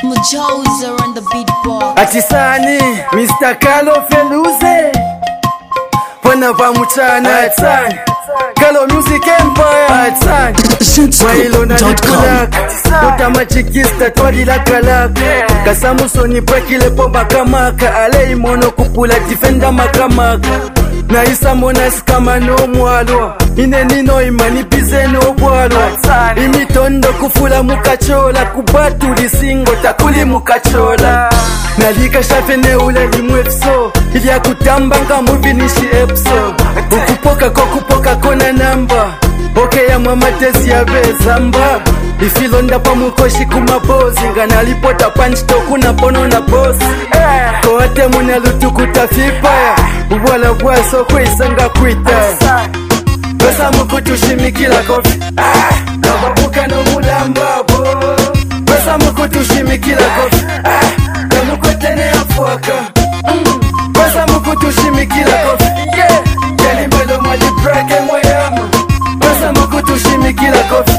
Mujoser on the beatbox. Atisani, Mr. Carlo Feluze. Pana pa mchana atani. Carlo Music Empire atani. Mailo na nikulaka. Tota machikista twali la kalaka. Kasamusoni prekile po bakamaka. Ale imono kupula defenda makamaka. Na isa mona skama no mwalo. Ine nino imani bize no bwalo. Imitondo kufula mukachola. Kubatu lisingo takuli mukachola. Nalika shafene ule limwefso. Ilia kutambanga muvinishi epso. Ukupoka kona namba. Oke ya mwamatezi ya bezamba. Ifilonda pa mukoshi kumabozi. Ngana lipota panchito kuna pono na bosi. Koate muna lutu kutafipaya. Uwala bwaso kweisanga kwita. Besa mukutushimikila kofi. Kababuka no mulambabo. Besa mukutushimikila kofi. Kamukotene ya fuaka. Besa mukutushimikila kofi. Yalimbelo mwali brake mweyama. Besa mukutushimikila kofi.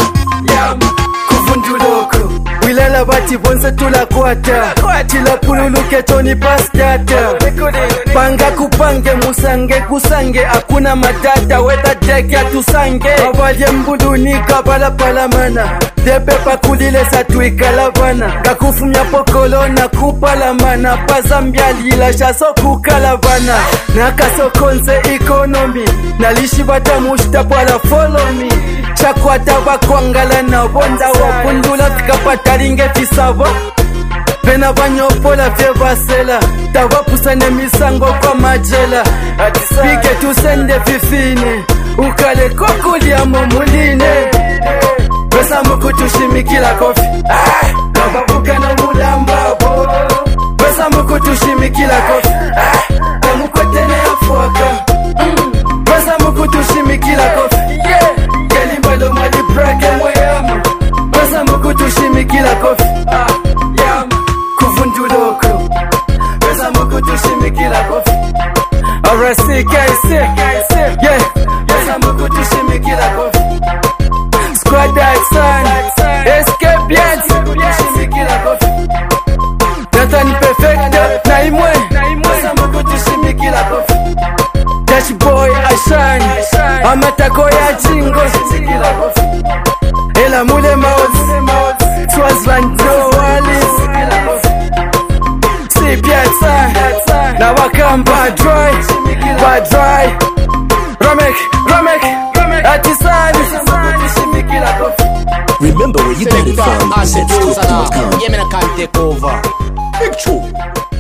Kuvunduloko. Wilala bati bonse tulakwata. Tila pululuke toni paskata. Panga kupange musange kusange. Akuna matata weta deke atusange. Avalye mbulunika pala palamana. Depe pakulile satwika lavana. Kakufumya pokolona kupalamana. Pazambia lila shaso kukalavana. Nakasokonse ekonomi. Nalishi bata mushta pala follow me. Chakwata bakwangala na bonda wapundula tikapataringe tisabo. Pena vanyopola vye basela. Tawapusane misango kwa majela. Pike tusende fifine. Ukale kokulia momuline. Besa mukutushimikila kofi. Kababuka na mulambabo. Besa mukutushimikila kofi. Kamukotene ya fuaka. Besa mukutushimikila kofi. Yalimbalo mwali brake mweyama. Besa mukutushimikila kofi. Kuvunduloko. Besa mukutushimikila kofi. RSCKC. Yeah. Besa mukutushimikila kofi. Squad Action. Escape Yans. Mukutushimikila kofi. Nathan Perfect. Naimwe. Besa mukutushimikila kofi. Dash Boy Ashan. Amatako ya jingo. Ela mule mouse. Swazvan Joe Wallis. Si Piazza. Na wakamba dry. Bad dry. Ramek. Atisani. Remember where you get it from. Yeah, man, I can't take over. Big True.